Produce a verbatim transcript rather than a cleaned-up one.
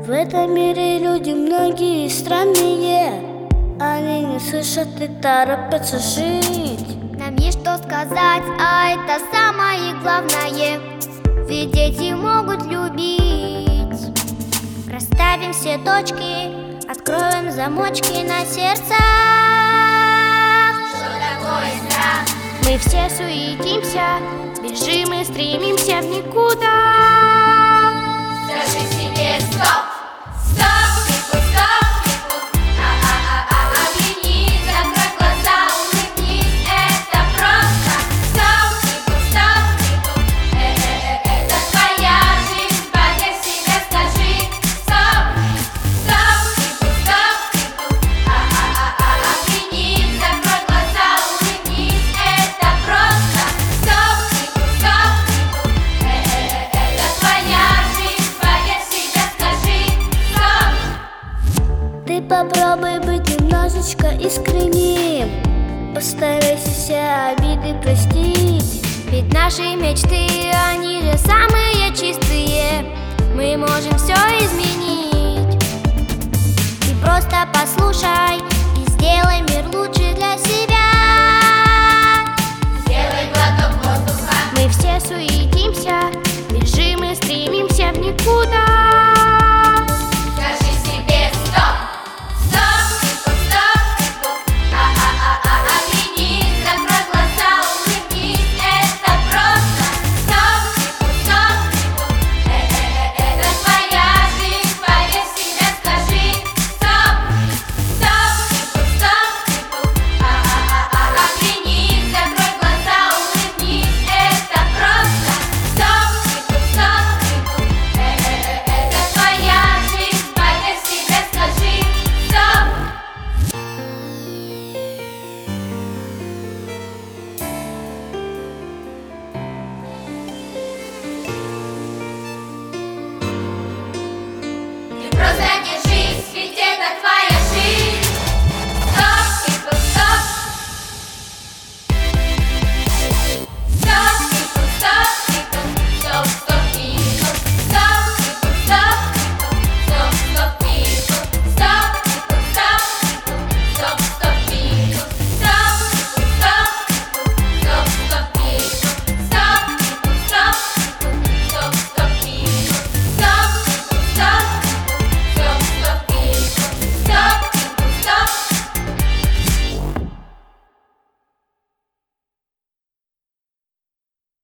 В этом мире люди многие странные, они не слышат и торопятся жить. Нам есть что сказать, а это самое главное, ведь дети могут любить. Расставим все точки, откроем замочки на сердцах. Что такое страх? Мы все суетимся, бежим и стремимся в никуда. Скажи себе стоп! Стоп, Пику, стоп, Пику. А-а-а-а, оглянись, закрой глаза, улыбнись, это просто. Стоп, Пику, стоп, Пику. Э-э-э, это твоя жизнь, поверь себе, скажи. Стоп, стоп, Пику, стоп, Пику. А-а-а-а, оглянись, закрой глаза, улыбнись, это просто. Стоп, Пику, стоп, Пику. Э-э-э, это твоя жизнь, поверь себе, скажи. Стоп. Ты попробуй быть немножечко искренним, постарайся все обиды простить. Ведь наши мечты, они же самые чистые. Мы можем все изменить. И просто послушай и сделай мир лучше для себя. Сделай глоток воздуха. Мы все суетимся, бежим и стремимся в никуда.